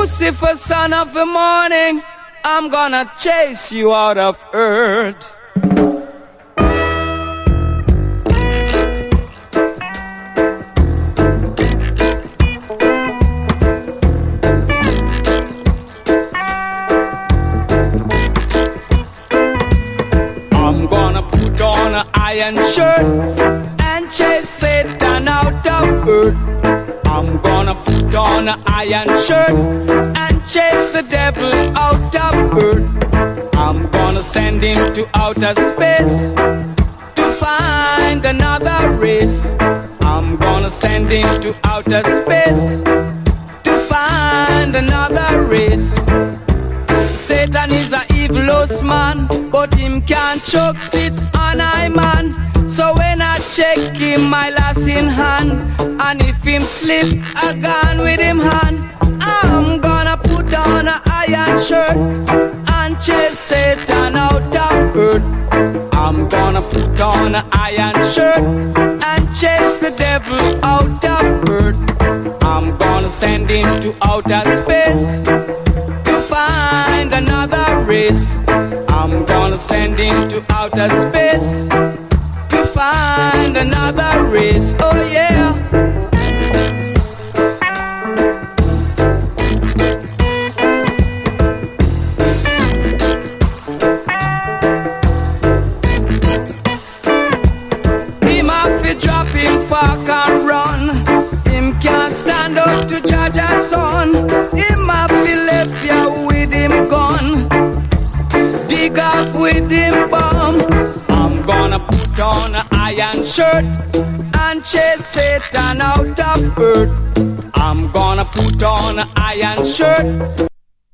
Lucifer, son of the morning, I'm gonna chase you out of earth. I'm gonna put on an iron shirt and chase Satan out of earth. I'm gonna put on an iron shirt and chase the devil out of earth. I'm gonna send him to outer space to find another race. I'm gonna send him to outer space to find another race. Satan is a evilous man, but him can't choke sit on I man. So when I check him, my lass in hand, and if him slip, I gone with him hand. I'm gonna put on an iron shirt and chase Satan out of earth. I'm gonna put on an iron shirt and chase the devil out of earth. I'm gonna send him to outer space to find another race. I'm gonna send him to outer space to find another race. Oh yeah. Him have to drop him fork and run. Him can't stand up to judge a son. Him have to left ya with him gun, dig off with him bomb. I'm gonna put on an iron shirt and chase Satan out of earth. I'm gonna put on an iron shirt.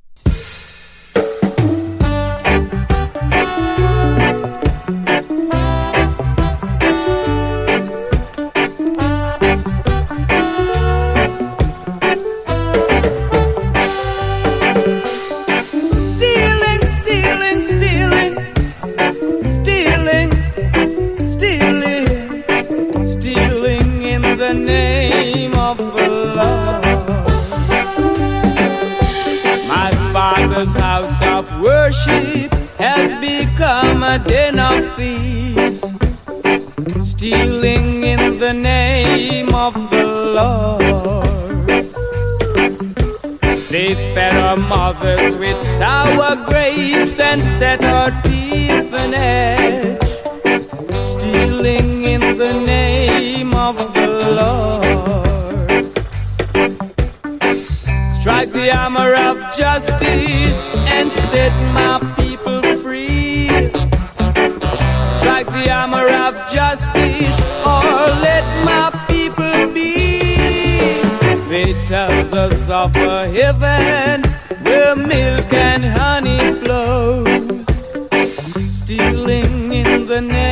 House of worship has become a den of thieves, stealing in the name of the Lord. They fed our mothers with sour grapes and set our teeth on edge, stealing in the name of the Lord. Strike the hammer of justice and set my people free. Strike the hammer of justice or let my people be. They tell us of a heaven where milk and honey flows, stealing in the name